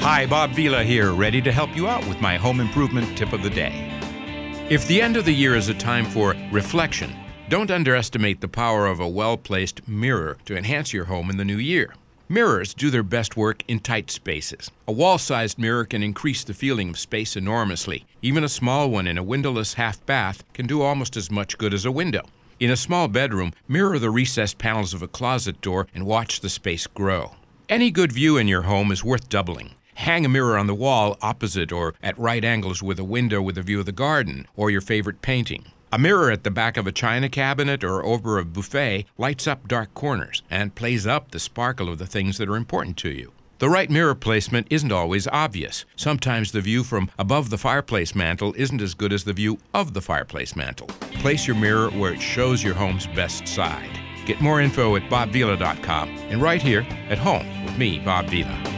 Hi, Bob Vila here, ready to help you out with my home improvement tip of the day. If the end of the year is a time for reflection, don't underestimate the power of a well-placed mirror to enhance your home in the new year. Mirrors do their best work in tight spaces. A wall-sized mirror can increase the feeling of space enormously. Even a small one in a windowless half bath can do almost as much good as a window. In a small bedroom, mirror the recessed panels of a closet door and watch the space grow. Any good view in your home is worth doubling. Hang a mirror on the wall opposite or at right angles with a window with a view of the garden or your favorite painting. A mirror at the back of a china cabinet or over a buffet lights up dark corners and plays up the sparkle of the things that are important to you. The right mirror placement isn't always obvious. Sometimes the view from above the fireplace mantle isn't as good as the view of the fireplace mantle. Place your mirror where it shows your home's best side. Get more info at bobvila.com and right here at home with me, Bob Vila.